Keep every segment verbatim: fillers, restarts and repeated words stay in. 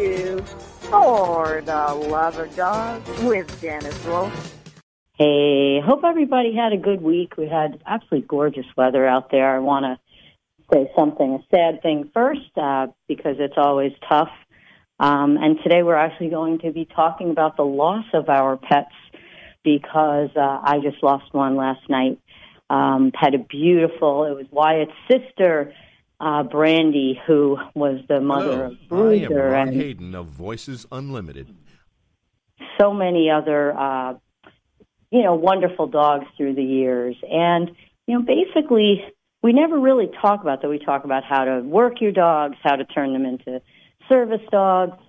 to For the Love of Dogs with Janice Wolf. Hey, hope everybody had a good week. We had absolutely gorgeous weather out there. I want to say something, a sad thing first, uh, because it's always tough. Um, and today we're actually going to be talking about the loss of our pets because uh, I just lost one last night. Um, had a beautiful, it was Wyatt's sister, uh, Brandy, who was the mother Hello, of Bruiser. I am Ron and Hayden of Voices Unlimited. So many other, uh, you know, wonderful dogs through the years. And, you know, basically, we never really talk about that. We talk about how to work your dogs, how to turn them into service dogs.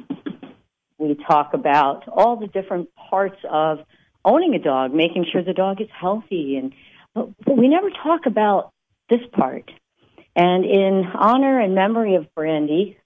We talk about all the different parts of owning a dog, making sure the dog is healthy. And but we never talk about this part. And in honor and memory of Brandy,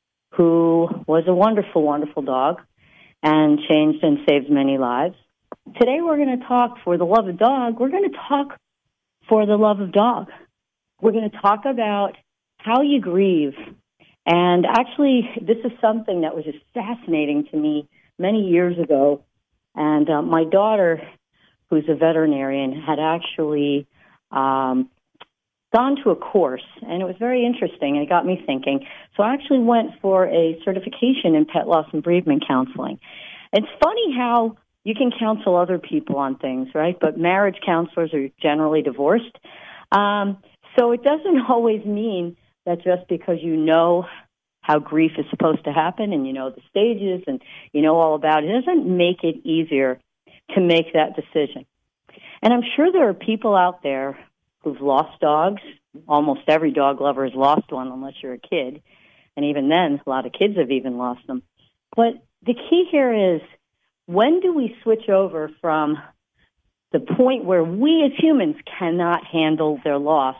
who was a wonderful, wonderful dog and changed and saved many lives, today we're going to talk for the love of dog. We're going to talk for the love of dog. We're going to talk about how you grieve. And actually, this is something that was just fascinating to me many years ago. And uh, my daughter, who's a veterinarian, had actually um, gone to a course, and it was very interesting, and it got me thinking. So I actually went for a certification in pet loss and bereavement counseling. It's funny how you can counsel other people on things, right? But marriage counselors are generally divorced. Um, so it doesn't always mean that just because you know how grief is supposed to happen and you know the stages and you know all about it, it doesn't make it easier to make that decision. And I'm sure there are people out there who've lost dogs. Almost every dog lover has lost one unless you're a kid. And even then, a lot of kids have even lost them. But the key here is, when do we switch over from the point where we as humans cannot handle their loss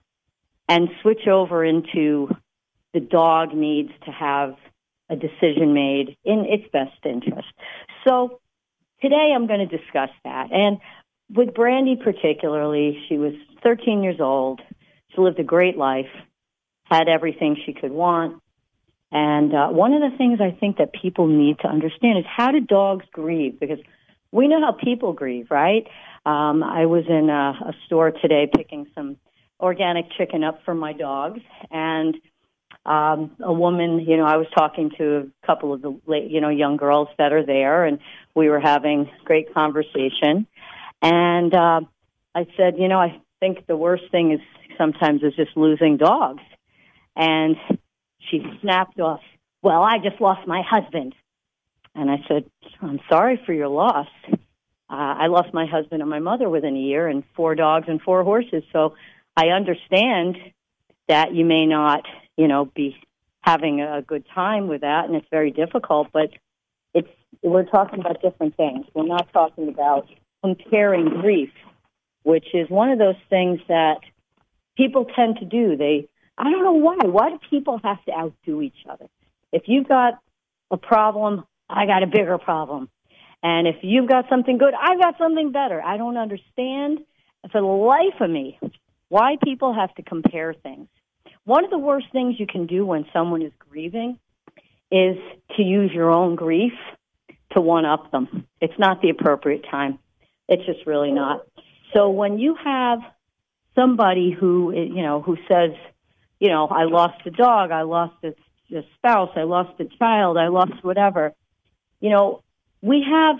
and switch over into the dog needs to have a decision made in its best interest? So today I'm going to discuss that. And with Brandy particularly, she was thirteen years old. She lived a great life, had everything she could want. And uh, one of the things I think that people need to understand is, how do dogs grieve? Because we know how people grieve, right? Um, I was in a, a store today picking some organic chicken up for my dogs, and um, a woman, you know, I was talking to a couple of the, you know, young girls that are there, and we were having great conversation. And uh, I said, you know, I think the worst thing is sometimes is just losing dogs. And she snapped off, well, I just lost my husband. And I said, I'm sorry for your loss. Uh, I lost my husband and my mother within a year, and four dogs and four horses. So I understand that you may not, you know, be having a good time with that, and it's very difficult, but it's we're talking about different things. We're not talking about comparing grief, which is one of those things that people tend to do. They, I don't know why. Why do people have to outdo each other? If you've got a problem, I got a bigger problem. And if you've got something good, I've got something better. I don't understand, for the life of me, why people have to compare things. One of the worst things you can do when someone is grieving is to use your own grief to one-up them. It's not the appropriate time. It's just really not. So when you have somebody who, you know, who says, you know, I lost a dog, I lost a, a spouse, I lost a child, I lost whatever, you know, we have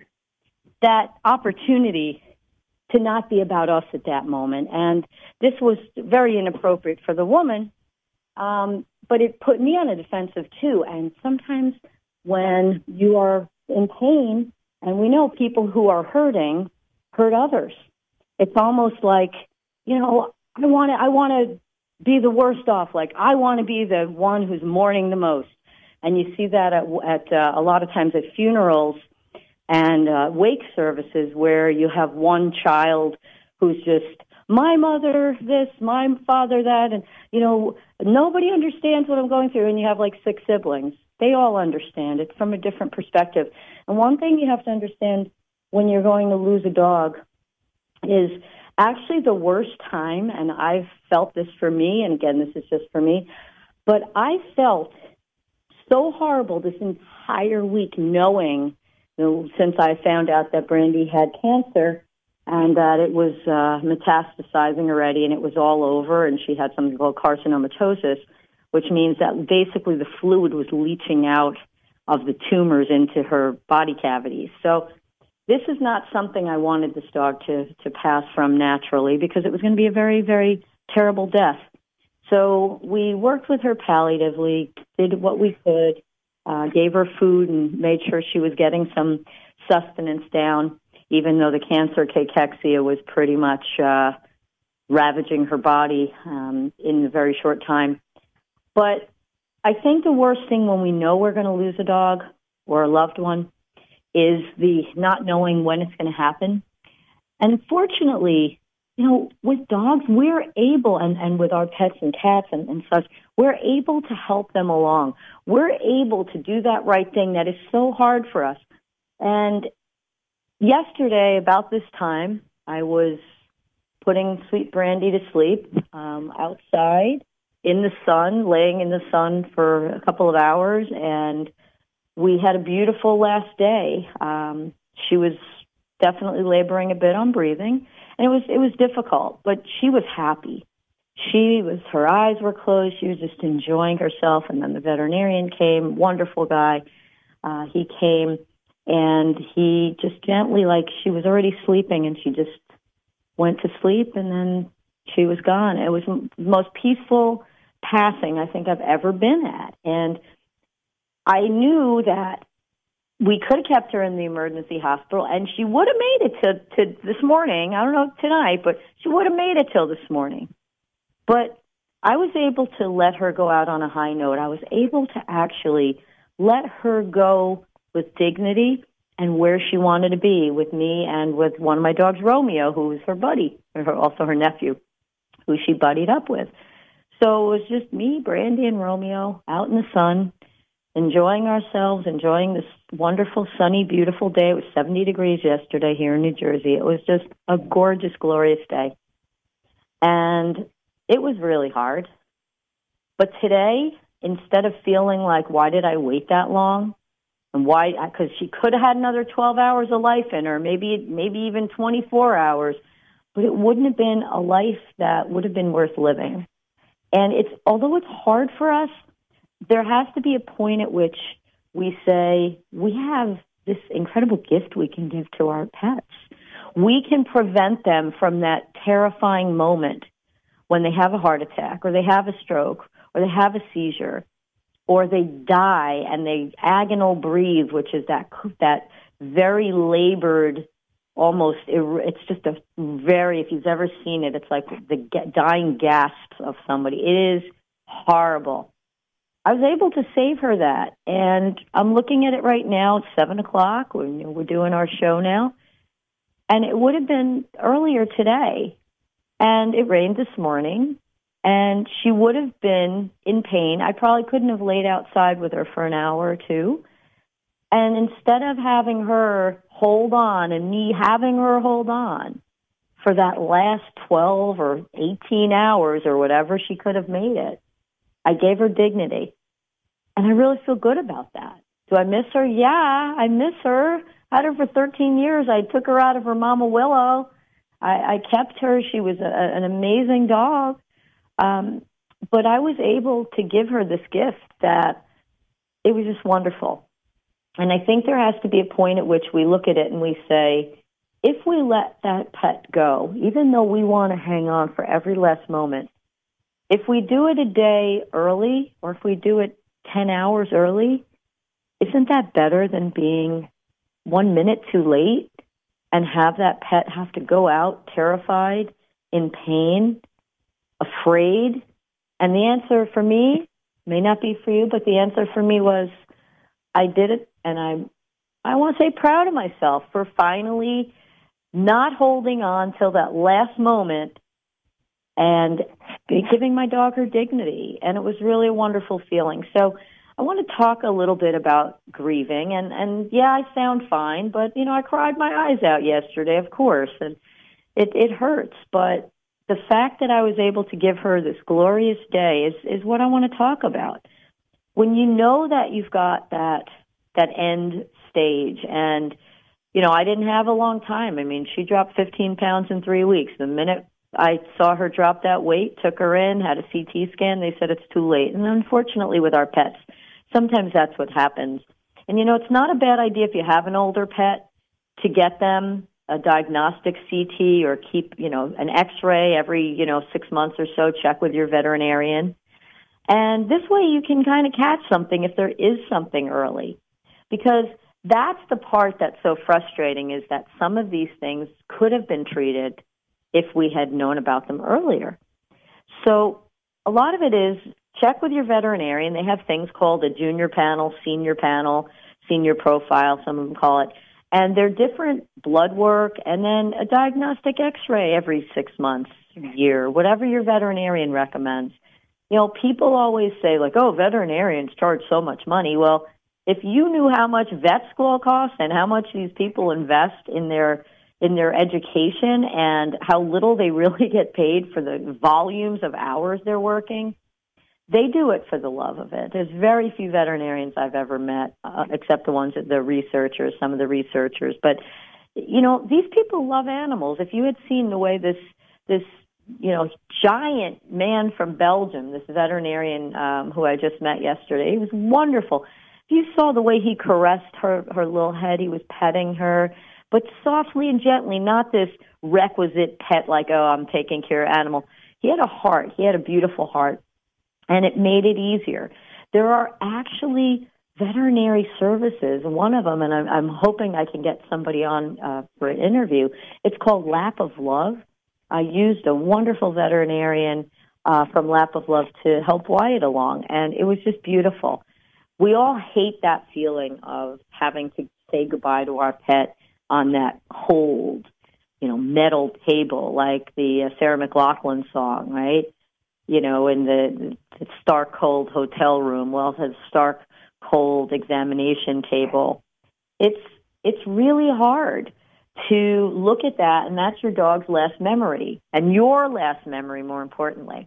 that opportunity to not be about us at that moment. And this was very inappropriate for the woman, um, but it put me on a defensive too. And sometimes when you are in pain, and we know people who are hurting hurt others, it's almost like, you know, I want to I want to be the worst off. Like, I want to be the one who's mourning the most. And you see that at, at uh, a lot of times at funerals and uh, wake services, where you have one child who's just, my mother this, my father that, and, you know, nobody understands what I'm going through. And you have like six siblings. They all understand it from a different perspective. And one thing you have to understand when you're going to lose a dog is actually the worst time, and I've felt this for me, and again, this is just for me, but I felt so horrible this entire week knowing, you know, since I found out that Brandy had cancer and that it was uh, metastasizing already and it was all over and she had something called carcinomatosis, which means that basically the fluid was leaching out of the tumors into her body cavities. So this is not something I wanted this dog to, to pass from naturally because it was going to be a very, very terrible death. So we worked with her palliatively, did what we could, uh, gave her food and made sure she was getting some sustenance down, even though the cancer cachexia was pretty much uh, ravaging her body um, in a very short time. But I think the worst thing when we know we're going to lose a dog or a loved one is the not knowing when it's going to happen. And fortunately, you know, with dogs, we're able, and, and with our pets and cats and, and such, we're able to help them along. We're able to do that right thing that is so hard for us. And yesterday, about this time, I was putting Sweet Brandy to sleep um, outside in the sun, laying in the sun for a couple of hours, and we had a beautiful last day. Um, she was definitely laboring a bit on breathing, and it was it was difficult, but she was happy. She was, her eyes were closed. She was just enjoying herself, and then the veterinarian came, wonderful guy. Uh, he came, and he just gently, like she was already sleeping, and she just went to sleep, and then she was gone. It was the most peaceful passing I think I've ever been at, and I knew that we could have kept her in the emergency hospital, and she would have made it to, to this morning. I don't know tonight, but she would have made it till this morning. But I was able to let her go out on a high note. I was able to actually let her go with dignity and where she wanted to be with me and with one of my dogs, Romeo, who was her buddy, or her, also her nephew, who she buddied up with. So it was just me, Brandy, and Romeo out in the sun, enjoying ourselves, enjoying this wonderful, sunny, beautiful day. It was seventy degrees yesterday here in New Jersey. It was just a gorgeous, glorious day. And it was really hard. But today, instead of feeling like, why did I wait that long? And why? Because she could have had another twelve hours of life in her, maybe maybe even twenty-four hours. But it wouldn't have been a life that would have been worth living. And it's although it's hard for us, there has to be a point at which we say, we have this incredible gift we can give to our pets. We can prevent them from that terrifying moment when they have a heart attack or they have a stroke or they have a seizure or they die and they agonal breathe, which is that that very labored, almost, it's just a very, if you've ever seen it, it's like the dying gasps of somebody. It is horrible. I was able to save her that, and I'm looking at it right now. It's seven o'clock. We're, we're doing our show now, and it would have been earlier today, and it rained this morning, and she would have been in pain. I probably couldn't have laid outside with her for an hour or two, and instead of having her hold on and me having her hold on for that last twelve or eighteen hours or whatever she could have made it, I gave her dignity, and I really feel good about that. Do I miss her? Yeah, I miss her. I had her for thirteen years. I took her out of her mama Willow. I, I kept her. She was a, an amazing dog. Um, but I was able to give her this gift that it was just wonderful. And I think there has to be a point at which we look at it and we say, if we let that pet go, even though we want to hang on for every last moment, if we do it a day early or if we do it ten hours early, isn't that better than being one minute too late and have that pet have to go out terrified, in pain, afraid? And the answer for me, may not be for you, but the answer for me was, I did it, and I'm, I want to say proud of myself for finally not holding on till that last moment and giving my dog her dignity. And it was really a wonderful feeling. So I want to talk a little bit about grieving. And, and yeah, I sound fine, but, you know, I cried my eyes out yesterday, of course, and it, it hurts. But the fact that I was able to give her this glorious day is, is what I want to talk about. when you know that you've got that that end stage, and you know, I didn't have a long time. I mean, she dropped fifteen pounds in three weeks. The minute I saw her drop that weight, took her in, had a C T scan, they said it's too late. And unfortunately with our pets, sometimes that's what happens. And you know, it's not a bad idea if you have an older pet to get them a diagnostic C T or keep, you know, an X-ray every, you know, six months or so, check with your veterinarian. And this way you can kind of catch something if there is something early. Because that's the part that's so frustrating, is that some of these things could have been treated if we had known about them earlier. So a lot of it is check with your veterinarian. They have things called a junior panel, senior panel, senior profile, some of them call it. And they're different blood work and then a diagnostic X-ray every six months, a year, whatever your veterinarian recommends. You know, people always say, like, oh, veterinarians charge so much money. Well, if you knew how much vet school costs and how much these people invest in their in their education and how little they really get paid for the volumes of hours they're working, they do it for the love of it. There's very few veterinarians I've ever met, uh, except the ones that the researchers, some of the researchers. But, you know, these people love animals. If you had seen the way this, this you know, giant man from Belgium, this veterinarian um, who I just met yesterday, he was wonderful. You saw the way he caressed her, her little head. He was petting her, but softly and gently, not this requisite pet like, oh, I'm taking care of animal. He had a heart. He had a beautiful heart, and it made it easier. There are actually veterinary services, one of them, and I'm, I'm hoping I can get somebody on uh, for an interview. It's called Lap of Love. I used a wonderful veterinarian uh, from Lap of Love to help Wyatt along, and it was just beautiful. We all hate that feeling of having to say goodbye to our pet on that cold, you know, metal table, like the uh, Sarah McLachlan song, right? You know, in the, the stark cold hotel room. Well, it's a stark cold examination table. It's it's really hard to look at that, and that's your dog's last memory, and your last memory, more importantly.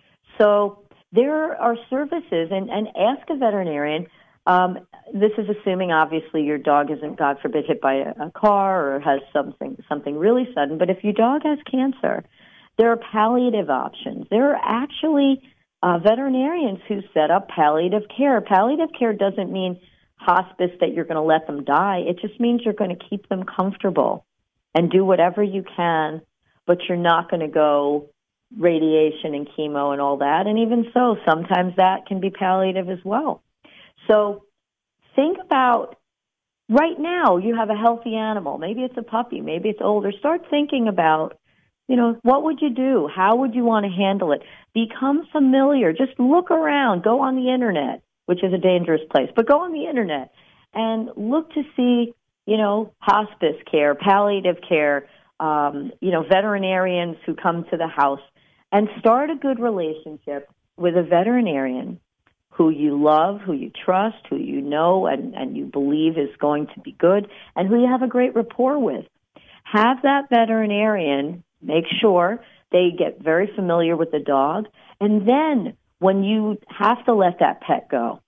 So there are services, and, and ask a veterinarian. Um, this is assuming, obviously, your dog isn't, God forbid, hit by a, a car or has something something really sudden. But if your dog has cancer, there are palliative options. There are actually uh, veterinarians who set up palliative care. Palliative care doesn't mean hospice that you're going to let them die. It just means you're going to keep them comfortable and do whatever you can, but you're not going to go radiation and chemo and all that. And even so, sometimes that can be palliative as well. So think about, right now you have a healthy animal. Maybe it's a puppy, maybe it's older. Start thinking about, you know, what would you do? How would you want to handle it? Become familiar. Just look around. Go on the internet, which is a dangerous place, but go on the internet and look to see, you know, hospice care, palliative care, um, you know, veterinarians who come to the house, and start a good relationship with a veterinarian who you love, who you trust, who you know and, and you believe is going to be good, and who you have a great rapport with. Have that veterinarian make sure they get very familiar with the dog, and then when you have to let that pet go,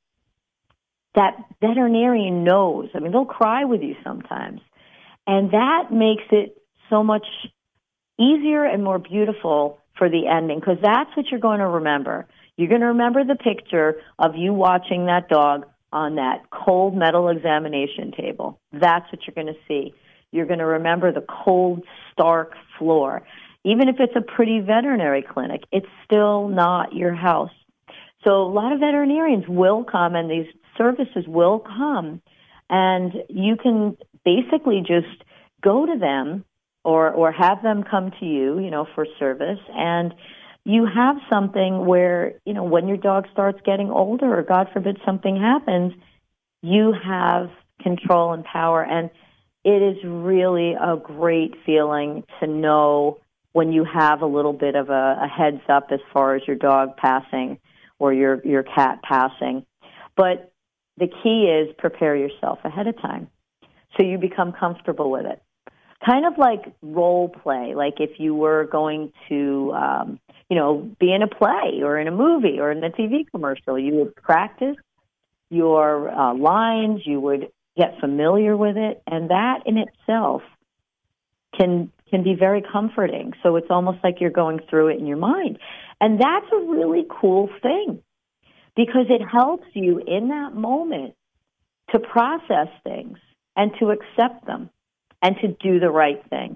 that veterinarian knows. I mean, they'll cry with you sometimes, and that makes it so much easier and more beautiful for the ending, because that's what you're going to remember. You're going to remember the picture of you watching that dog on that cold metal examination table. That's what you're going to see. You're going to remember the cold, stark floor. Even if it's a pretty veterinary clinic, it's still not your house. So a lot of veterinarians will come, and these services will come, and you can basically just go to them or, or have them come to you, you know, for service, and you have something where, you know, when your dog starts getting older or, God forbid, something happens, you have control and power. And it is really a great feeling to know when you have a little bit of a, a heads up as far as your dog passing or your, your cat passing. But the key is prepare yourself ahead of time so you become comfortable with it. Kind of like role play, like if you were going to, um, you know, be in a play or in a movie or in a T V commercial, you would practice your uh, lines. You would get familiar with it, and that in itself can can be very comforting. So it's almost like you're going through it in your mind. And that's a really cool thing because it helps you in that moment to process things and to accept them and to do the right thing.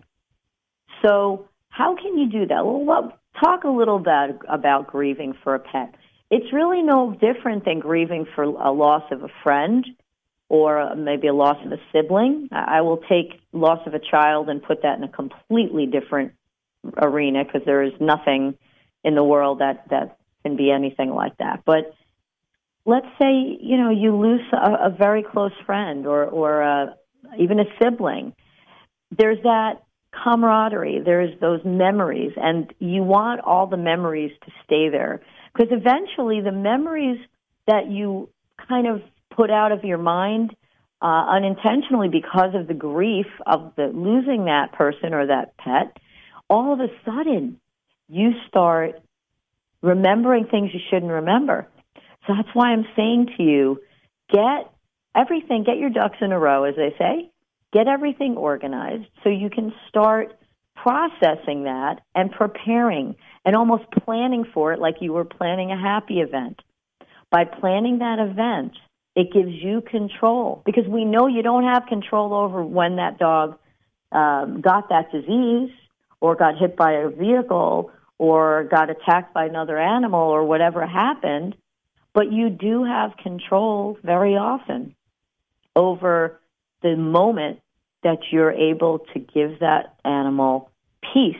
So how can you do that? Well, well talk a little bit about grieving for a pet. It's really no different than grieving for a loss of a friend or maybe a loss of a sibling. I will take loss of a child and put that in a completely different arena because there is nothing in the world that, that can be anything like that. But let's say, you know, you lose a, a very close friend or, or uh, even a sibling. There's that camaraderie. There's those memories, and you want all the memories to stay there because eventually the memories that you kind of put out of your mind uh, unintentionally because of the grief of the losing that person or that pet, all of a sudden you start remembering things you shouldn't remember. So that's why I'm saying to you, get everything, get your ducks in a row, as they say. Get everything organized so you can start processing that and preparing and almost planning for it like you were planning a happy event. By planning that event, it gives you control because we know you don't have control over when that dog um, got that disease or got hit by a vehicle or got attacked by another animal or whatever happened, but you do have control very often over the moment that you're able to give that animal peace.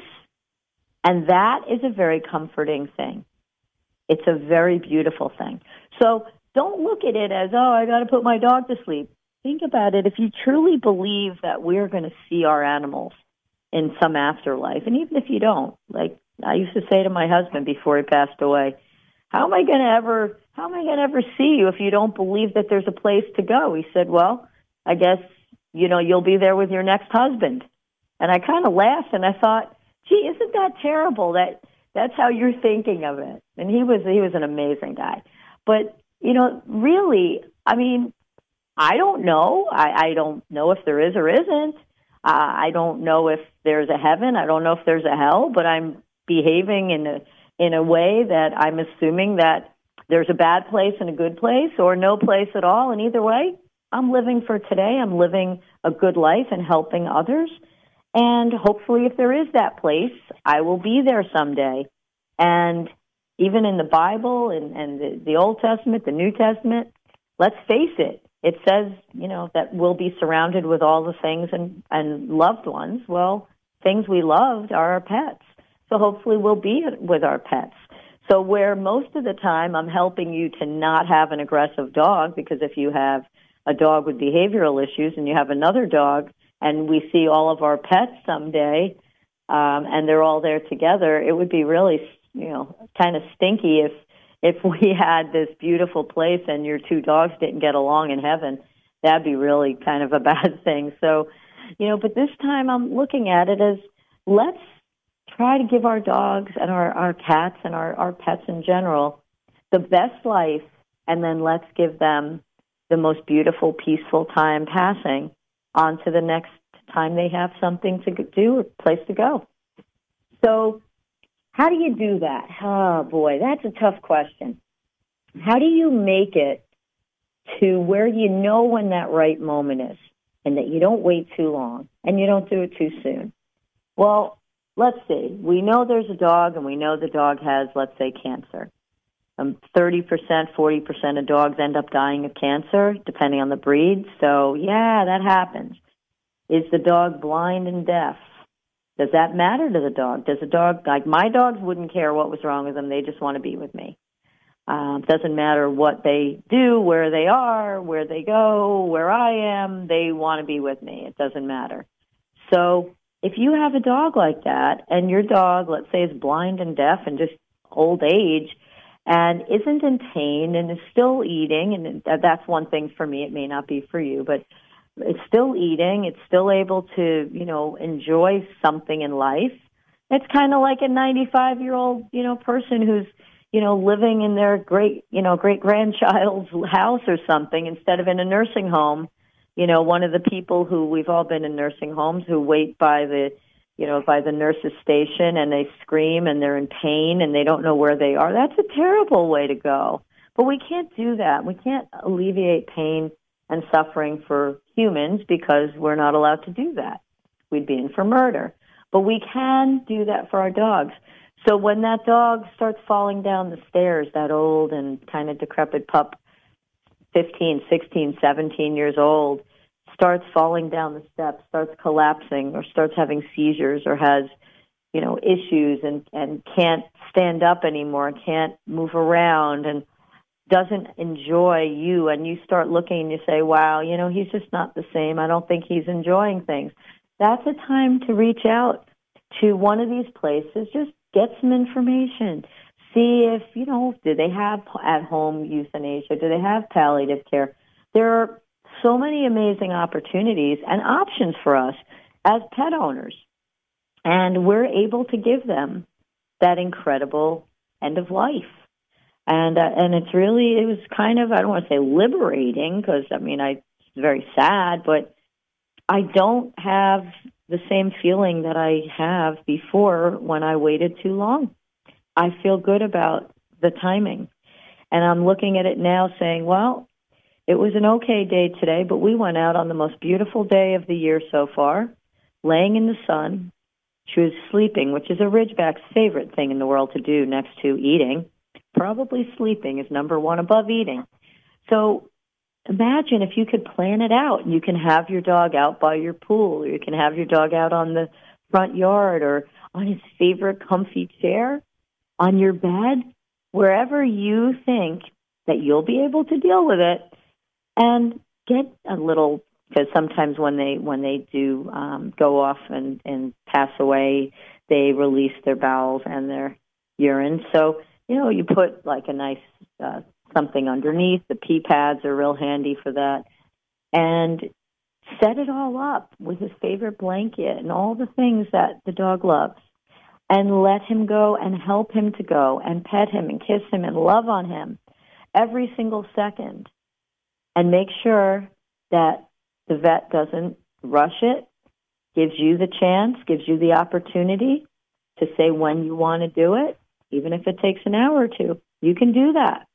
And that is a very comforting thing. It's a very beautiful thing. So don't look at it as, oh, I got to put my dog to sleep. Think about it. If you truly believe that we're going to see our animals in some afterlife, and even if you don't, like I used to say to my husband before he passed away, how am I going to ever, how am I going to ever see you if you don't believe that there's a place to go? He said, well, I guess, you know, you'll be there with your next husband. And I kind of laughed and I thought, gee, isn't that terrible that that's how you're thinking of it? And he was, he was an amazing guy. But, you know, really, I mean, I don't know. I, I don't know if there is or isn't. Uh, I don't know if there's a heaven. I don't know if there's a hell, but I'm behaving in a, in a way that I'm assuming that there's a bad place and a good place or no place at all. And either way, I'm living for today. I'm living a good life and helping others. And hopefully if there is that place, I will be there someday. And even in the Bible and, and the, the Old Testament, the New Testament, let's face it, it says, you know, that we'll be surrounded with all the things and, and loved ones. Well, things we loved are our pets. So hopefully we'll be with our pets. So where most of the time I'm helping you to not have an aggressive dog, because if you have a dog with behavioral issues and you have another dog and we see all of our pets someday um, and they're all there together, it would be really, you know, kind of stinky if if we had this beautiful place and your two dogs didn't get along in heaven. That'd be really kind of a bad thing. So, you know, but this time I'm looking at it as let's try to give our dogs and our, our cats and our, our pets in general the best life, and then let's give them the most beautiful, peaceful time passing on to the next time they have something to do, a place to go. So how do you do that? Oh, boy, that's a tough question. How do you make it to where you know when that right moment is and that you don't wait too long and you don't do it too soon? Well, let's see. We know there's a dog, and we know the dog has, let's say, cancer. Um, thirty percent, forty percent of dogs end up dying of cancer, depending on the breed. So, yeah, that happens. Is the dog blind and deaf? Does that matter to the dog? Does the dog, like my dogs wouldn't care what was wrong with them. They just want to be with me. Um, doesn't matter what they do, where they are, where they go, where I am. They want to be with me. It doesn't matter. So if you have a dog like that and your dog, let's say, is blind and deaf and just old age and isn't in pain and is still eating, and that's one thing for me. It may not be for you, but it's still eating. It's still able to, you know, enjoy something in life. It's kind of like a ninety-five-year-old, you know, person who's, you know, living in their great, you know, great grandchild's house or something instead of in a nursing home. You know, one of the people who we've all been in nursing homes who wait by the, you know, by the nurse's station and they scream and they're in pain and they don't know where they are. That's a terrible way to go. But we can't do that. We can't alleviate pain and suffering for humans because we're not allowed to do that. We'd be in for murder. But we can do that for our dogs. So when that dog starts falling down the stairs, that old and kind of decrepit pup, fifteen, sixteen, seventeen years old, starts falling down the steps, starts collapsing, or starts having seizures, or has, you know, issues and, and can't stand up anymore, can't move around, and doesn't enjoy you, and you start looking and you say, wow, you know, he's just not the same. I don't think he's enjoying things. That's a time to reach out to one of these places, just get some information. See if, you know, do they have at-home euthanasia? Do they have palliative care? There are so many amazing opportunities and options for us as pet owners. And we're able to give them that incredible end of life. And uh, and it's really, it was kind of, I don't want to say liberating, because, I mean, I, it's very sad, but I don't have the same feeling that I have before when I waited too long. I feel good about the timing. And I'm looking at it now saying, well, it was an okay day today, but we went out on the most beautiful day of the year so far, laying in the sun. She was sleeping, which is a Ridgeback's favorite thing in the world to do next to eating. Probably sleeping is number one above eating. So imagine if you could plan it out. You can have your dog out by your pool, or you can have your dog out on the front yard, or on his favorite comfy chair, on your bed, wherever you think that you'll be able to deal with it, and get a little, because sometimes when they when they do um, go off and, and pass away, they release their bowels and their urine. So, you know, you put like a nice uh, something underneath. The pee pads are real handy for that. And set it all up with his favorite blanket and all the things that the dog loves. And let him go and help him to go and pet him and kiss him and love on him every single second. And make sure that the vet doesn't rush it, gives you the chance, gives you the opportunity to say when you want to do it, even if it takes an hour or two. You can do that.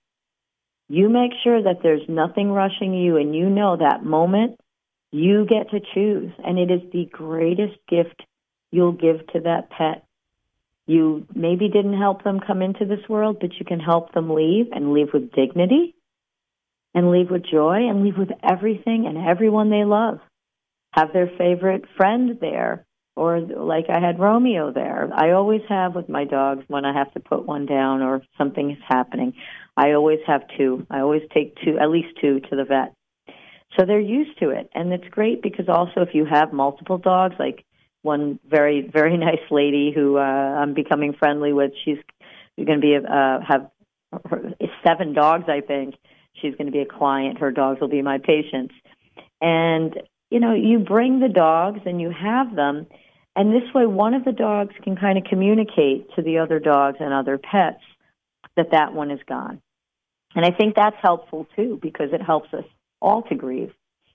You make sure that there's nothing rushing you, and you know that moment you get to choose. And it is the greatest gift you'll give to that pet. You maybe didn't help them come into this world, but you can help them leave, and leave with dignity, and leave with joy, and leave with everything and everyone they love. Have their favorite friend there, or like I had Romeo there. I always have with my dogs when I have to put one down or something is happening. I always have two. I always take two, at least two, to the vet. So they're used to it. And it's great because also if you have multiple dogs, like one very, very nice lady who uh, I'm becoming friendly with, she's going to be uh, have her, seven dogs, I think. She's going to be a client. Her dogs will be my patients. And, you know, you bring the dogs and you have them, and this way one of the dogs can kind of communicate to the other dogs and other pets that that one is gone. And I think that's helpful, too, because it helps us all to grieve.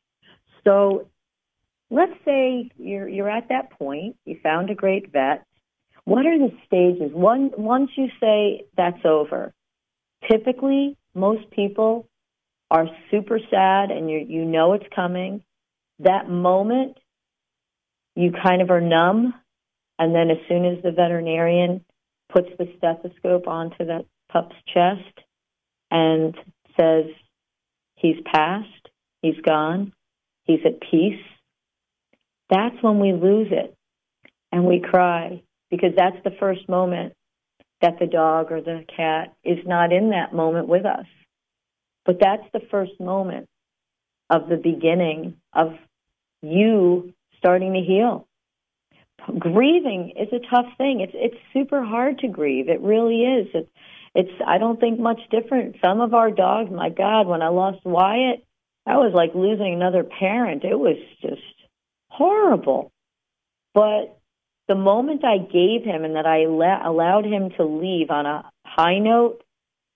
So let's say you're you're at that point. You found a great vet. What are the stages? One, once you say that's over, typically most people are super sad and you you know it's coming. That moment, you kind of are numb, and then as soon as the veterinarian puts the stethoscope onto that pup's chest and says he's passed, he's gone, he's at peace, that's when we lose it and we cry, because that's the first moment that the dog or the cat is not in that moment with us. But that's the first moment of the beginning of you starting to heal. Grieving is a tough thing. It's it's super hard to grieve. It really is. It's, it's I don't think much different. Some of our dogs, my God, when I lost Wyatt, that was like losing another parent. It was just horrible. But the moment I gave him and that I la- allowed him to leave on a high note,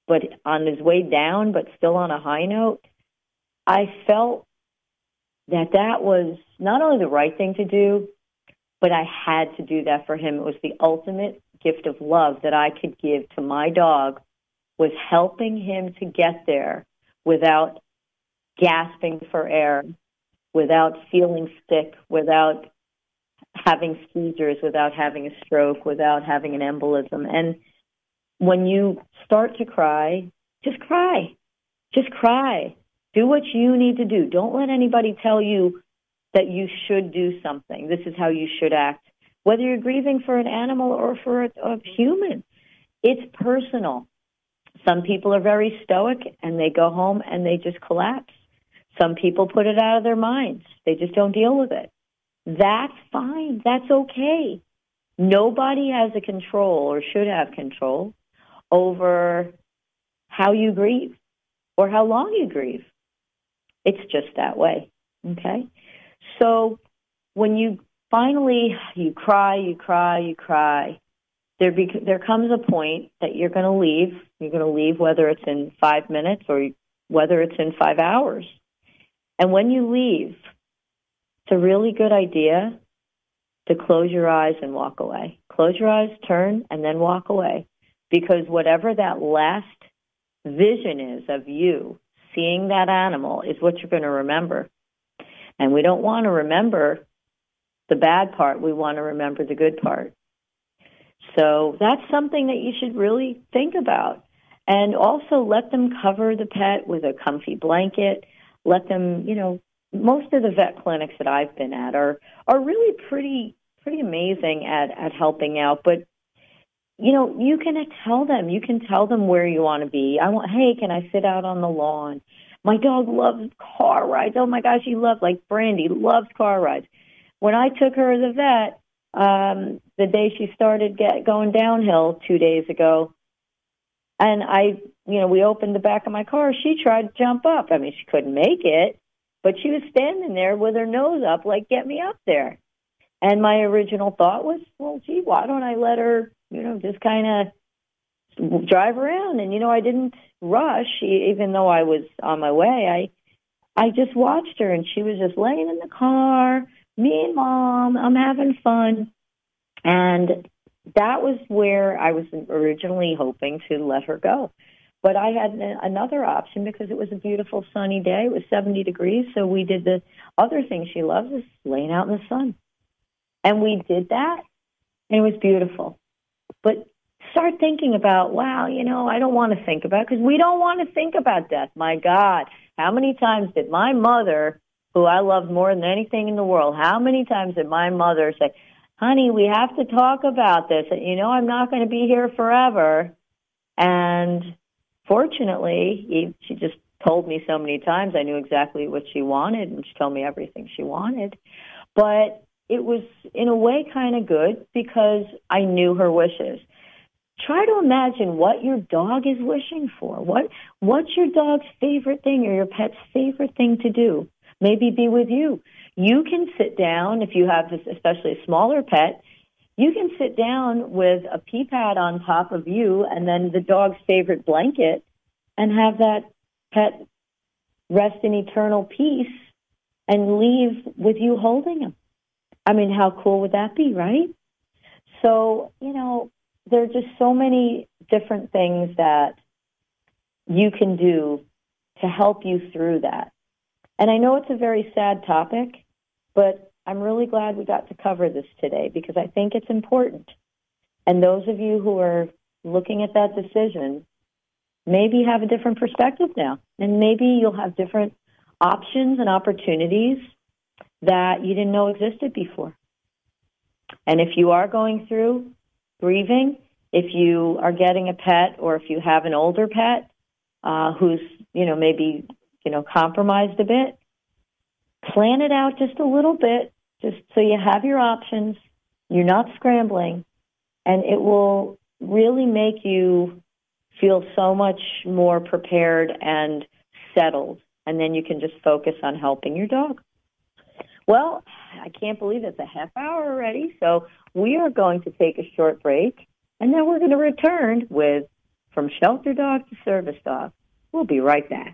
but on his way down, but still on a high note, I felt that that was not only the right thing to do, but I had to do that for him. It was the ultimate gift of love that I could give to my dog, was helping him to get there without gasping for air, without feeling sick, without having seizures, without having a stroke, without having an embolism. And when you start to cry, just cry. Just cry. Do what you need to do. Don't let anybody tell you that you should do something. This is how you should act. Whether you're grieving for an animal or for a, a human, it's personal. Some people are very stoic and they go home and they just collapse. Some people put it out of their minds. They just don't deal with it. That's fine. That's okay. Nobody has a control or should have control over how you grieve or how long you grieve. It's just that way, okay? So when you finally, you cry, you cry, you cry, there bec- there comes a point that you're going to leave. You're going to leave whether it's in five minutes or whether it's in five hours. And when you leave, it's a really good idea to close your eyes and walk away. Close your eyes, turn, and then walk away. Because whatever that last vision is of you seeing that animal is what you're going to remember. And we don't want to remember the bad part. We want to remember the good part. So that's something that you should really think about. And also let them cover the pet with a comfy blanket. Let them, you know, most of the vet clinics that I've been at are are really pretty pretty amazing at, at helping out. But, you know, you can tell them. You can tell them where you want to be. I want, hey, can I sit out on the lawn? My dog loves car rides. Oh, my gosh, he loves, like Brandy, loves car rides. When I took her to the vet, um, the day she started get, going downhill two days ago, and I, you know, we opened the back of my car, she tried to jump up. I mean, she couldn't make it, but she was standing there with her nose up, like, get me up there. And my original thought was, well, gee, why don't I let her, you know, just kind of drive around? And, you know, I didn't rush, even though I was on my way. I I just watched her, and she was just laying in the car, me and Mom, I'm having fun. And that was where I was originally hoping to let her go. But I had another option because it was a beautiful sunny day. It was seventy degrees, so we did the other thing she loves is laying out in the sun. And we did that, and it was beautiful. But start thinking about, wow, you know, I don't want to think about it, because we don't want to think about death. My God, how many times did my mother, who I loved more than anything in the world, how many times did my mother say, honey, we have to talk about this. You know, I'm not going to be here forever. And fortunately, she just told me so many times I knew exactly what she wanted, and she told me everything she wanted. But it was, in a way, kind of good because I knew her wishes. Try to imagine what your dog is wishing for. What What's your dog's favorite thing or your pet's favorite thing to do? Maybe be with you. You can sit down, if you have this, especially a smaller pet, you can sit down with a pee pad on top of you and then the dog's favorite blanket and have that pet rest in eternal peace and leave with you holding him. I mean, how cool would that be, right? So, you know, there are just so many different things that you can do to help you through that. And I know it's a very sad topic, but I'm really glad we got to cover this today because I think it's important. And those of you who are looking at that decision maybe have a different perspective now. And maybe you'll have different options and opportunities that you didn't know existed before. And if you are going through grieving, if you are getting a pet or if you have an older pet uh, who's, you know, maybe, you know, compromised a bit, plan it out just a little bit, just so you have your options, you're not scrambling, and it will really make you feel so much more prepared and settled, and then you can just focus on helping your dog. Well, I can't believe it's a half hour already, so we are going to take a short break, and then we're going to return with From shelter dog to service dog. We'll be right back.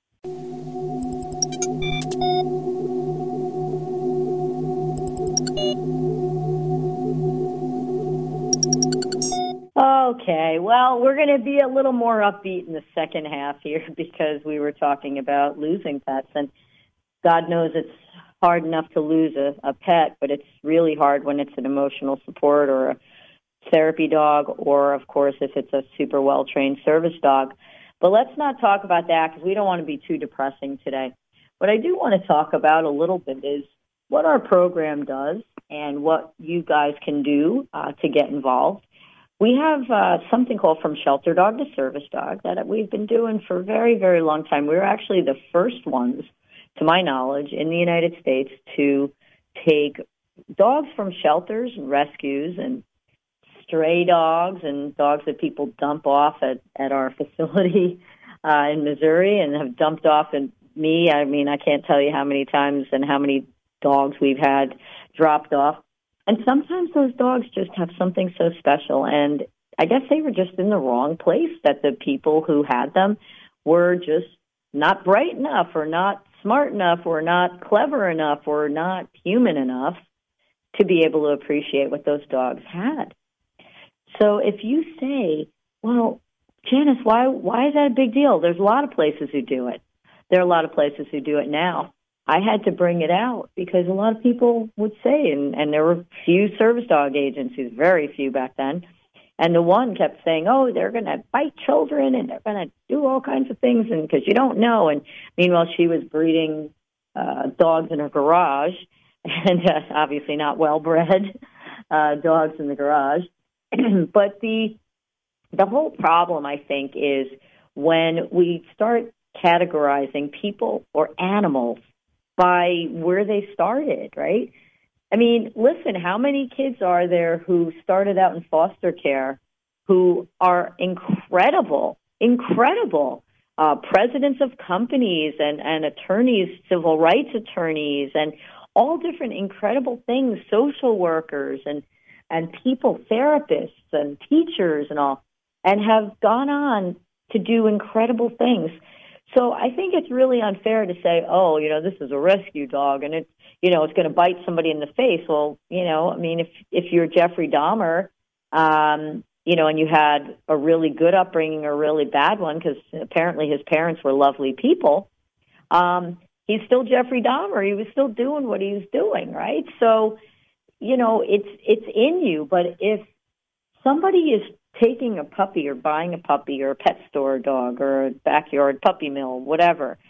Okay, well, we're going to be a little more upbeat in the second half here because we were talking about losing pets. And God knows it's hard enough to lose a, a pet, but it's really hard when it's an emotional support or a therapy dog or, of course, if it's a super well-trained service dog. But let's not talk about that because we don't want to be too depressing today. What I do want to talk about a little bit is what our program does and what you guys can do uh, to get involved. We have uh, something called From Shelter Dog to Service Dog that we've been doing for a very, very long time. We were actually the first ones, to my knowledge, in the United States to take dogs from shelters and rescues and stray dogs and dogs that people dump off at, at our facility uh, in Missouri and have dumped off in me. I mean, I can't tell you how many times and how many dogs we've had dropped off. And sometimes those dogs just have something so special, and I guess they were just in the wrong place, that the people who had them were just not bright enough or not smart enough or not clever enough or not human enough to be able to appreciate what those dogs had. So if you say, well, Janice, why, why is that a big deal? There's a lot of places who do it. There are a lot of places who do it now. I had to bring it out because a lot of people would say, and, and there were few service dog agencies, very few back then, and the one kept saying, oh, they're going to bite children and they're going to do all kinds of things and because you don't know. And meanwhile, she was breeding uh, dogs in her garage and uh, obviously not well-bred uh, dogs in the garage. But the the whole problem, I think, is when we start categorizing people or animals by where they started, right? I mean, listen, how many kids are there who started out in foster care who are incredible, incredible uh, presidents of companies and, and attorneys, civil rights attorneys, and all different incredible things, social workers and, and people, therapists and teachers and all, and have gone on to do incredible things. So I think it's really unfair to say, oh, you know, this is a rescue dog and it's, you know, it's going to bite somebody in the face. Well, you know, I mean, if if you're Jeffrey Dahmer, um, you know, and you had a really good upbringing or a really bad one, because apparently his parents were lovely people, um, he's still Jeffrey Dahmer. He was still doing what he was doing, right? So, you know, it's it's in you. But if somebody is taking a puppy or buying a puppy or a pet store dog or a backyard puppy mill, whatever,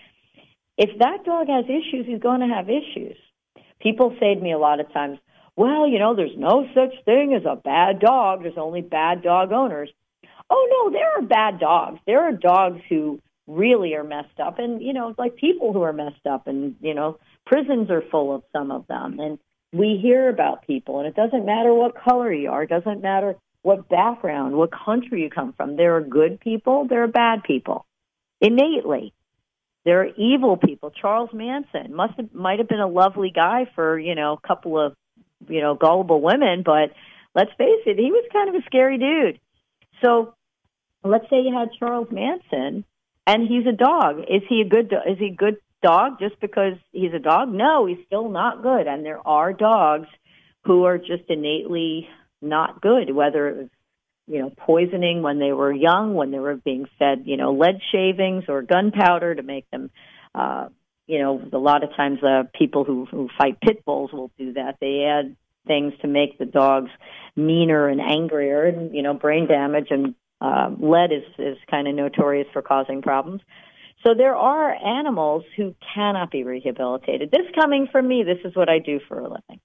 if that dog has issues, he's going to have issues. People say to me a lot of times, well, you know, there's no such thing as a bad dog. There's only bad dog owners. Oh, no, there are bad dogs. There are dogs who really are messed up and, you know, like people who are messed up and, you know, prisons are full of some of them. And we hear about people, and it doesn't matter what color you are. It doesn't matter what background, what country you come from. There are good people. There are bad people. Innately. There are evil people. Charles Manson must have, might have been a lovely guy for, you know, a couple of, you know, gullible women, but let's face it, he was kind of a scary dude. So let's say you had Charles Manson and he's a dog. Is he a good, is he a good dog just because he's a dog? No, he's still not good. And there are dogs who are just innately not good, whether it was, you know, poisoning when they were young, when they were being fed, you know, lead shavings or gunpowder to make them, uh, you know, a lot of times uh, people who, who fight pit bulls will do that. They add things to make the dogs meaner and angrier, and, you know, brain damage and uh, lead is, is kind of notorious for causing problems. So there are animals who cannot be rehabilitated. This coming from me, this is what I do for a living.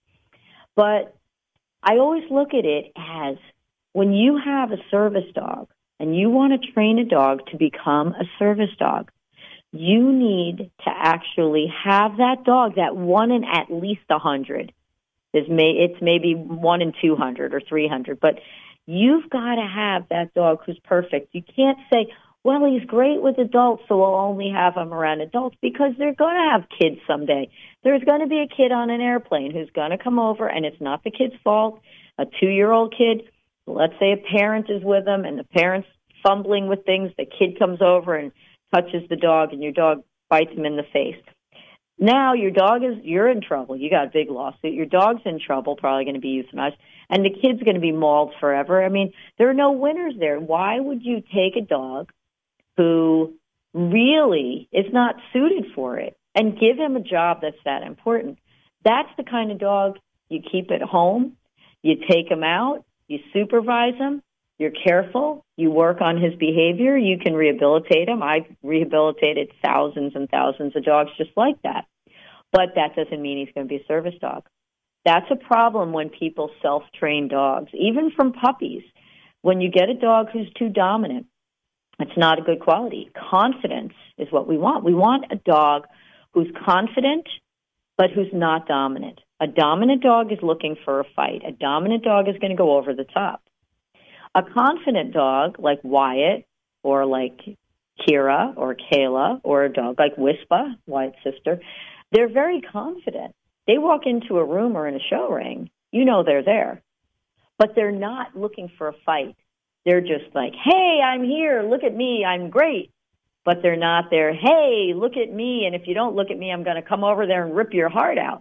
But I always look at it as when you have a service dog and you want to train a dog to become a service dog, you need to actually have that dog, that one in at least a hundred. It's, may, it's maybe one in two hundred or three hundred, but you've got to have that dog who's perfect. You can't say, well, he's great with adults, so we'll only have him around adults, because they're going to have kids someday. There's going to be a kid on an airplane who's going to come over, and it's not the kid's fault. A two-year-old kid, let's say a parent is with them, and the parent's fumbling with things, the kid comes over and touches the dog, and your dog bites him in the face. Now your dog is, you're in trouble. You got a big lawsuit. Your dog's in trouble, probably going to be euthanized, and the kid's going to be mauled forever. I mean, there are no winners there. Why would you take a dog who really is not suited for it and give him a job that's that important? That's the kind of dog you keep at home. You take him out. You supervise him. You're careful. You work on his behavior. You can rehabilitate him. I've rehabilitated thousands and thousands of dogs just like that. But that doesn't mean he's going to be a service dog. That's a problem when people self-train dogs, even from puppies. When you get a dog who's too dominant, it's not a good quality. Confidence is what we want. We want a dog who's confident, but who's not dominant. A dominant dog is looking for a fight. A dominant dog is going to go over the top. A confident dog like Wyatt or like Kira or Kayla or a dog like Wispa, Wyatt's sister, they're very confident. They walk into a room or in a show ring, you know they're there. But they're not looking for a fight. They're just like, hey, I'm here, look at me, I'm great. But they're not there, hey, look at me, and if you don't look at me, I'm going to come over there and rip your heart out.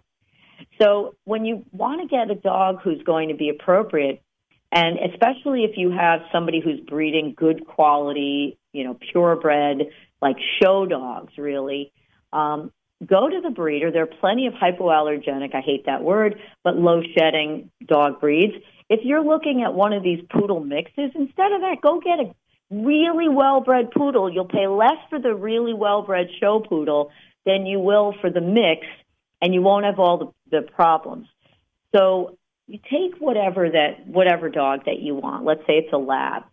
So when you want to get a dog who's going to be appropriate, and especially if you have somebody who's breeding good quality, you know, purebred, like show dogs, really, um, go to the breeder. There are plenty of hypoallergenic, I hate that word, but low-shedding dog breeds. If you're looking at one of these poodle mixes, instead of that, go get a really well-bred poodle. You'll pay less for the really well-bred show poodle than you will for the mix, and you won't have all the, the problems. So you take whatever that whatever dog that you want. Let's say it's a lab.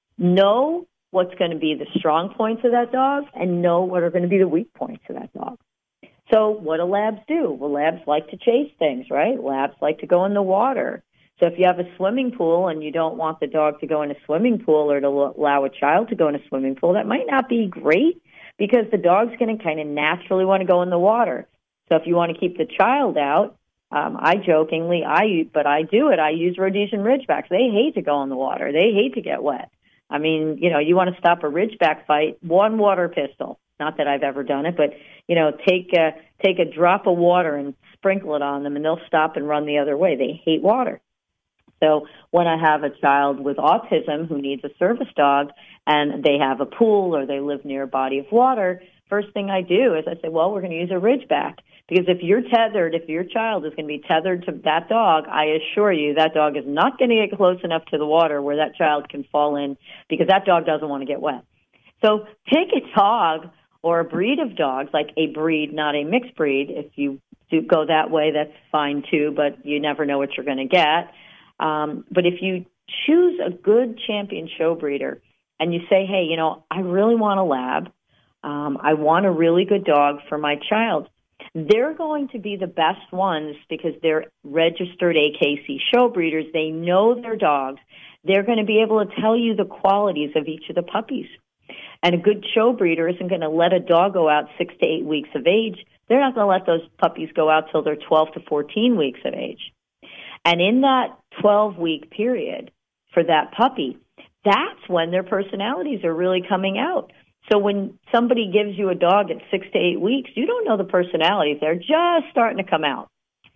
Know what's going to be the strong points of that dog and know what are going to be the weak points of that dog. So what do labs do? Well, labs like to chase things, right? Labs like to go in the water. So if you have a swimming pool and you don't want the dog to go in a swimming pool or to allow a child to go in a swimming pool, that might not be great because the dog's going to kind of naturally want to go in the water. So if you want to keep the child out, Um, I jokingly, I but I do it. I use Rhodesian Ridgebacks. They hate to go in the water. They hate to get wet. I mean, you know, you want to stop a Ridgeback fight, one water pistol. Not that I've ever done it, but, you know, take a, take a drop of water and sprinkle it on them, and they'll stop and run the other way. They hate water. So when I have a child with autism who needs a service dog and they have a pool or they live near a body of water, first thing I do is I say, well, we're going to use a Ridgeback. Because if you're tethered, if your child is going to be tethered to that dog, I assure you that dog is not going to get close enough to the water where that child can fall in because that dog doesn't want to get wet. So take a dog or a breed of dogs, like a breed, not a mixed breed. If you do go that way, that's fine too, but you never know what you're going to get. Um, but if you choose a good champion show breeder and you say, hey, you know, I really want a lab. Um, I want a really good dog for my child. They're going to be the best ones because they're registered A K C show breeders. They know their dogs. They're going to be able to tell you the qualities of each of the puppies. And a good show breeder isn't going to let a dog go out six to eight weeks of age. They're not going to let those puppies go out till they're twelve to fourteen weeks of age. And in that twelve-week period for that puppy, that's when their personalities are really coming out. So when somebody gives you a dog at six to eight weeks, you don't know the personalities. They're just starting to come out.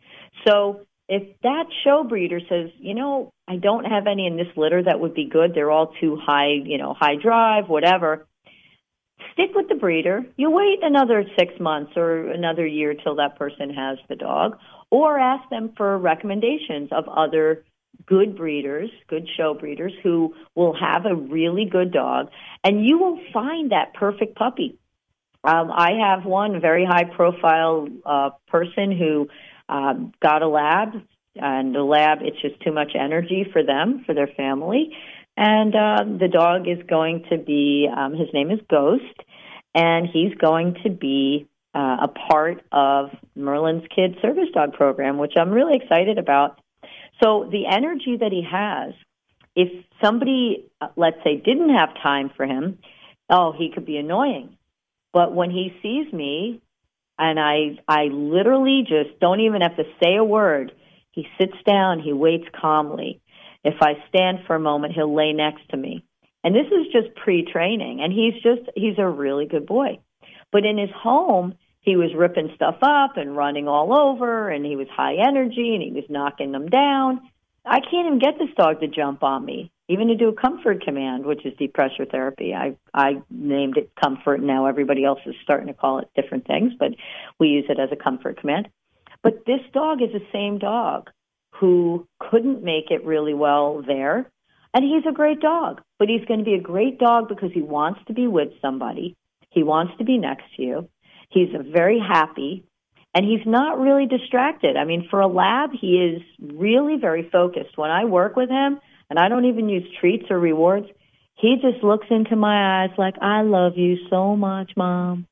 So if that show breeder says, you know, I don't have any in this litter that would be good, they're all too high, you know, high drive, whatever, stick with the breeder. You wait another six months or another year till that person has the dog, or ask them for recommendations of other good breeders, good show breeders who will have a really good dog, and you will find that perfect puppy. Um, I have one very high-profile uh, person who uh, got a lab, and the lab, it's just too much energy for them, for their family, and uh, the dog is going to be, um, his name is Ghost, and he's going to be uh, a part of Merlin's Kid Service Dog Program, which I'm really excited about. So the energy that he has, if somebody, let's say, didn't have time for him, oh, he could be annoying. But when he sees me, and I I literally just don't even have to say a word, he sits down, he waits calmly. If I stand for a moment, he'll lay next to me. And this is just pre-training, and he's just, he's a really good boy. But in his home, he was ripping stuff up and running all over, and he was high energy, and he was knocking them down. I can't even get this dog to jump on me, even to do a comfort command, which is deep pressure therapy. I, I named it comfort, and now everybody else is starting to call it different things, but we use it as a comfort command. But this dog is the same dog who couldn't make it really well there, and he's a great dog. But he's going to be a great dog because he wants to be with somebody. He wants to be next to you. He's very happy, and he's not really distracted. I mean, for a lab, he is really very focused. When I work with him, and I don't even use treats or rewards, he just looks into my eyes like, I love you so much, Mom.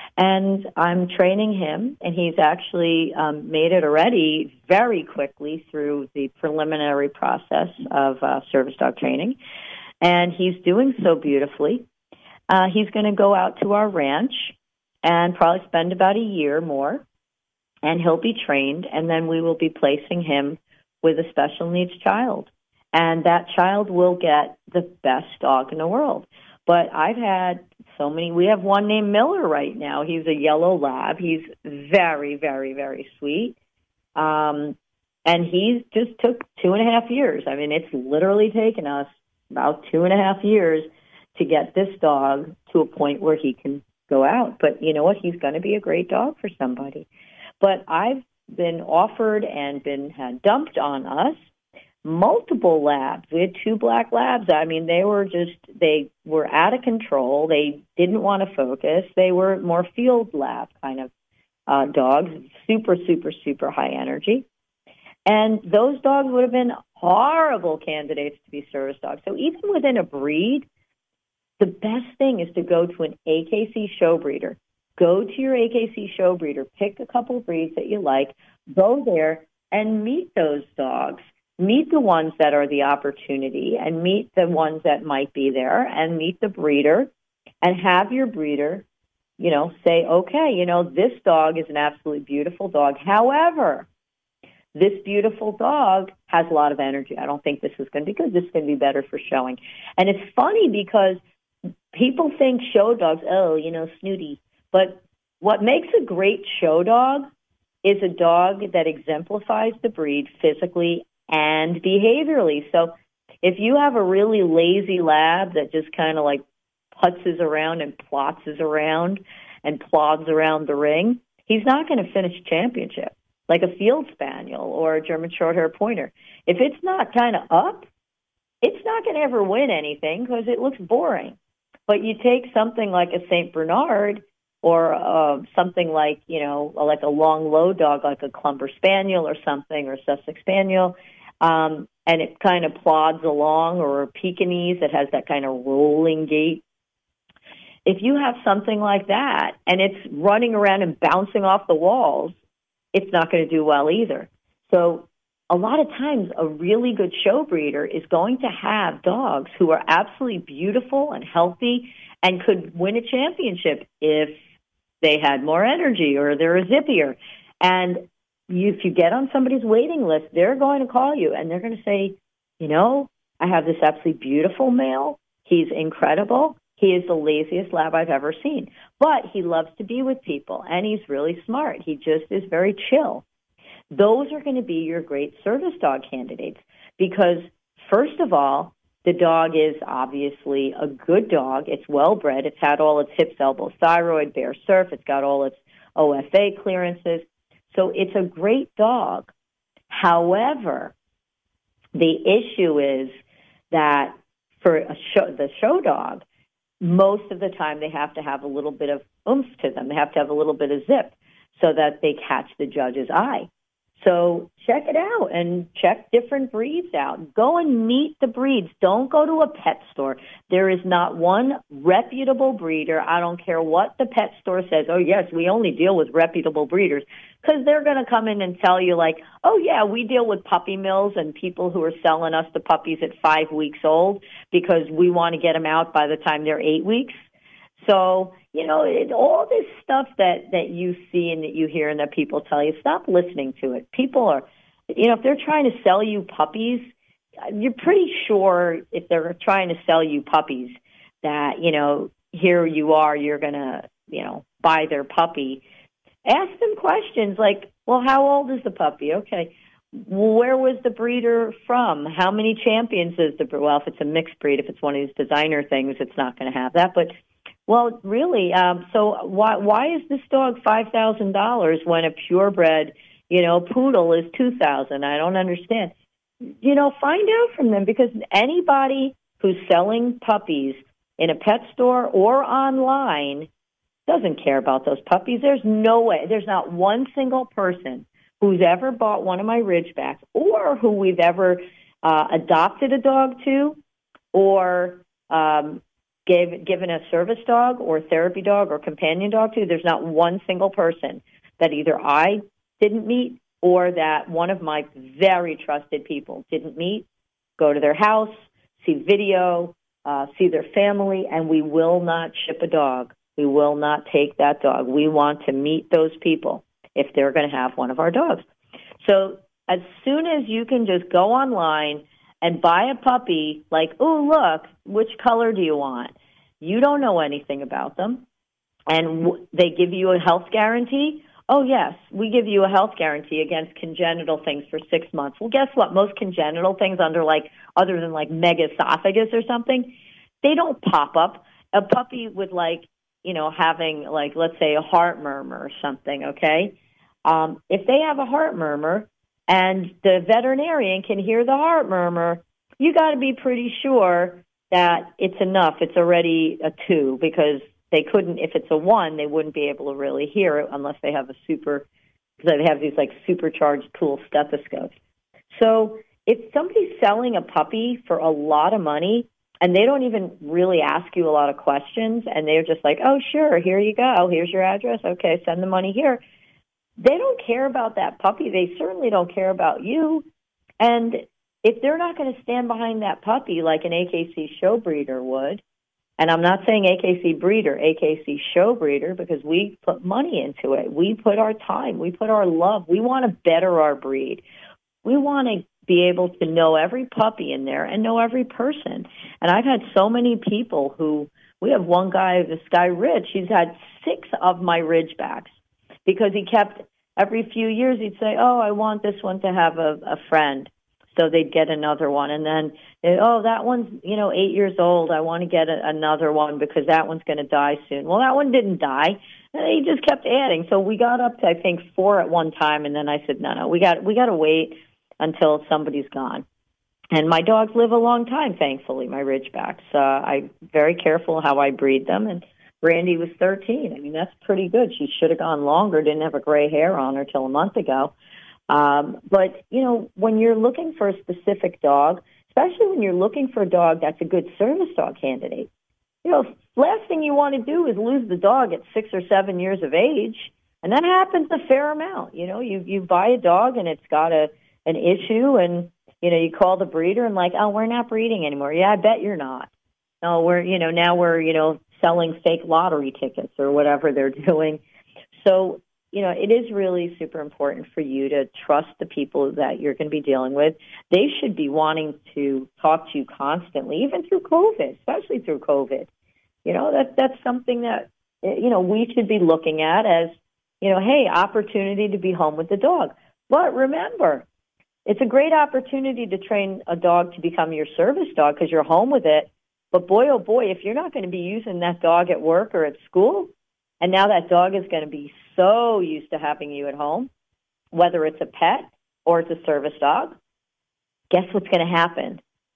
And I'm training him, and he's actually um, made it already very quickly through the preliminary process of uh, service dog training, and he's doing so beautifully. Uh, he's going to go out to our ranch and probably spend about a year more, and he'll be trained, and then we will be placing him with a special needs child. And that child will get the best dog in the world. But I've had so many. We have one named Miller right now. He's a yellow lab. He's very, very, very sweet. Um, and he just took two and a half years. I mean, it's literally taken us about two and a half years to get this dog to a point where he can go out. But you know what? He's going to be a great dog for somebody. But I've been offered and been had dumped on us multiple labs. We had two black labs. I mean, they were just, they were out of control. They didn't want to focus. They were more field lab kind of uh, dogs, super, super, super high energy. And those dogs would have been horrible candidates to be service dogs. So even within a breed, the best thing is to go to an A K C show breeder. Go to your A K C show breeder, pick a couple of breeds that you like, go there and meet those dogs. Meet the ones that are the opportunity and meet the ones that might be there and meet the breeder and have your breeder, you know, say, okay, you know, this dog is an absolutely beautiful dog. However, this beautiful dog has a lot of energy. I don't think this is going to be good. This is going to be better for showing. And it's funny because people think show dogs, oh, you know, snooty. But what makes a great show dog is a dog that exemplifies the breed physically and behaviorally. So if you have a really lazy lab that just kind of like putzes around and plotzes around and plods around the ring, he's not going to finish championship like a field spaniel or a German short-hair pointer. If it's not kind of up, it's not going to ever win anything because it looks boring. But you take something like a Saint Bernard or uh, something like, you know, like a long, low dog, like a Clumber Spaniel or something, or Sussex Spaniel, um, and it kind of plods along, or a Pekingese that has that kind of rolling gait. If you have something like that and it's running around and bouncing off the walls, it's not going to do well either. So a lot of times a really good show breeder is going to have dogs who are absolutely beautiful and healthy and could win a championship if they had more energy or they're zippier. And you, if you get on somebody's waiting list, they're going to call you and they're going to say, you know, I have this absolutely beautiful male. He's incredible. He is the laziest lab I've ever seen. But he loves to be with people, and he's really smart. He just is very chill. Those are going to be your great service dog candidates because, first of all, the dog is obviously a good dog. It's well-bred. It's had all its hips, elbows, thyroid, bear surf. It's got all its O F A clearances. So it's a great dog. However, the issue is that for a show, the show dog, most of the time they have to have a little bit of oomph to them. They have to have a little bit of zip so that they catch the judge's eye. So check it out and check different breeds out. Go and meet the breeds. Don't go to a pet store. There is not one reputable breeder. I don't care what the pet store says. Oh, yes, we only deal with reputable breeders, because they're going to come in and tell you like, oh, yeah, we deal with puppy mills and people who are selling us the puppies at five weeks old because we want to get them out by the time they're eight weeks. So, you know, it, all this stuff that, that you see and that you hear and that people tell you, stop listening to it. People are, you know, if they're trying to sell you puppies, you're pretty sure if they're trying to sell you puppies that, you know, here you are, you're going to, you know, buy their puppy. Ask them questions like, well, how old is the puppy? Okay. Where was the breeder from? How many champions is the breed? Well, if it's a mixed breed, if it's one of these designer things, it's not going to have that. But, well, really, um, so why why is this dog five thousand dollars when a purebred, you know, poodle is two thousand dollars? I don't understand. You know, find out from them, because anybody who's selling puppies in a pet store or online doesn't care about those puppies. There's no way. There's not one single person who's ever bought one of my Ridgebacks or who we've ever uh, adopted a dog to or um, gave given a service dog or therapy dog or companion dog to. There's not one single person that either I didn't meet or that one of my very trusted people didn't meet, go to their house, see video, uh, see their family, and we will not ship a dog. We will not take that dog. We want to meet those people if they're going to have one of our dogs. So as soon as you can just go online and buy a puppy, like, oh, look, which color do you want? You don't know anything about them, and w- they give you a health guarantee. Oh, yes, we give you a health guarantee against congenital things for six months. Well, guess what? Most congenital things under like, other than like megaesophagus or something, they don't pop up. A puppy with like, you know, having like, let's say a heart murmur or something, okay? Um, if they have a heart murmur and the veterinarian can hear the heart murmur, you got to be pretty sure that it's enough. It's already a two, because they couldn't, if it's a one, they wouldn't be able to really hear it unless they have a super, because they have these like supercharged cool stethoscopes. So if somebody's selling a puppy for a lot of money and they don't even really ask you a lot of questions and they're just like, oh, sure, here you go. Here's your address. Okay, send the money here. They don't care about that puppy. They certainly don't care about you. And if they're not going to stand behind that puppy like an A K C show breeder would, and I'm not saying A K C breeder, A K C show breeder, because we put money into it. We put our time. We put our love. We want to better our breed. We want to be able to know every puppy in there and know every person. And I've had so many people who, we have one guy, this guy Rich, he's had six of my Ridgebacks because he kept, every few years he'd say, oh, I want this one to have a, a friend. So they'd get another one. And then, oh, that one's, you know, eight years old. I want to get a, another one because that one's going to die soon. Well, that one didn't die. And he just kept adding. So we got up to, I think, four at one time. And then I said, no, no, we got, we got to wait until somebody's gone. And my dogs live a long time, thankfully, my Ridgebacks. Uh, I'm very careful how I breed them. And Randy was thirteen. I mean, that's pretty good. She should have gone longer, didn't have a gray hair on her till a month ago. Um, but, you know, when you're looking for a specific dog, especially when you're looking for a dog that's a good service dog candidate, you know, last thing you want to do is lose the dog at six or seven years of age. And that happens a fair amount. You know, you, you buy a dog and it's got a an issue and, you know, you call the breeder and like, oh, we're not breeding anymore. Yeah, I bet you're not. No, we're, you know, now we're, you know, selling fake lottery tickets or whatever they're doing. So, you know, it is really super important for you to trust the people that you're going to be dealing with. They should be wanting to talk to you constantly, even through COVID, especially through COVID. You know, that that's something that, you know, we should be looking at as, you know, hey, opportunity to be home with the dog. But remember, it's a great opportunity to train a dog to become your service dog because you're home with it. But boy, oh boy, if you're not going to be using that dog at work or at school, and now that dog is going to be so used to having you at home, whether it's a pet or it's a service dog, guess what's going to happen?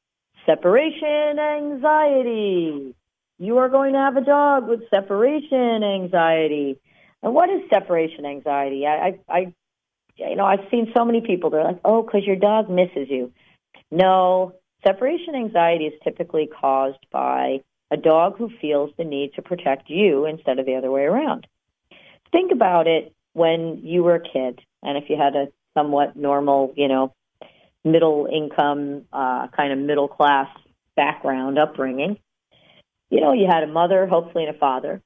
Separation anxiety. You are going to have a dog with separation anxiety. And what is separation anxiety? I, I, I you know, I've seen so many people, they're like, oh, because your dog misses you. No, separation anxiety is typically caused by a dog who feels the need to protect you instead of the other way around. Think about it when you were a kid, and if you had a somewhat normal, you know, middle income, uh, kind of middle class background upbringing. You know, you had a mother, hopefully, and a father,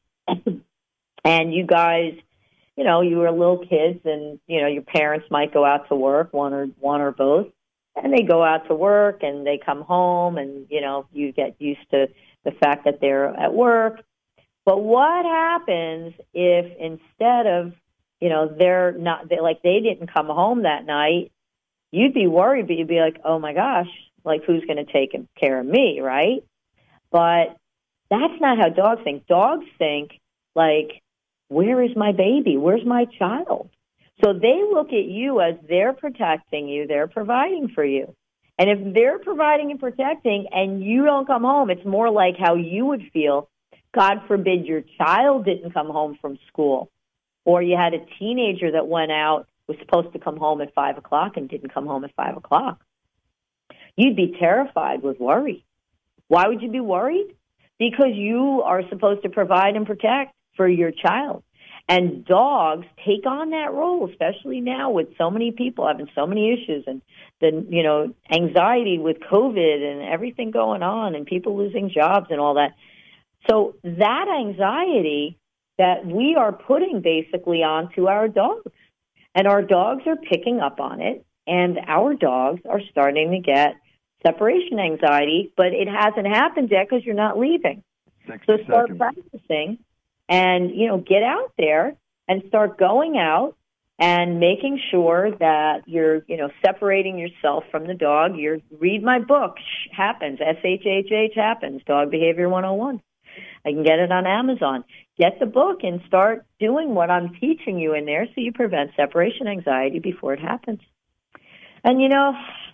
and you guys, you know, you were little kids, and you know, your parents might go out to work, one or one or both, and they go out to work and they come home and, you know, you get used to the fact that they're at work. But what happens if instead of, you know, they're not, they like they didn't come home that night, you'd be worried, but you'd be like, oh my gosh, like who's going to take care of me, right? But that's not how dogs think. Dogs think like, where is my baby? Where's my child? So they look at you as they're protecting you, they're providing for you. And if they're providing and protecting and you don't come home, it's more like how you would feel. God forbid your child didn't come home from school, or you had a teenager that went out, was supposed to come home at five o'clock and didn't come home at five o'clock. You'd be terrified with worry. Why would you be worried? Because you are supposed to provide and protect for your child. And dogs take on that role, especially now with so many people having so many issues and the, you know, anxiety with COVID and everything going on and people losing jobs and all that. So that anxiety that we are putting basically onto our dogs, and our dogs are picking up on it, and our dogs are starting to get separation anxiety, but it hasn't happened yet because you're not leaving. So start seconds. practicing and, you know, get out there and start going out and making sure that you're, you know, separating yourself from the dog. You're, read my book, Shh Happens, S H H H Happens, Dog Behavior one oh one. I can get it on Amazon. Get the book and start doing what I'm teaching you in there so you prevent separation anxiety before it happens. And, you know,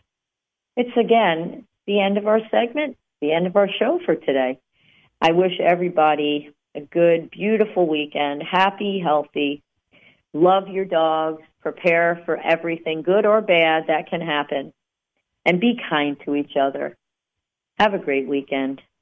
it's, again, the end of our segment, the end of our show for today. I wish everybody a good, beautiful weekend, happy, healthy. Love your dogs. Prepare for everything, good or bad, that can happen. And be kind to each other. Have a great weekend.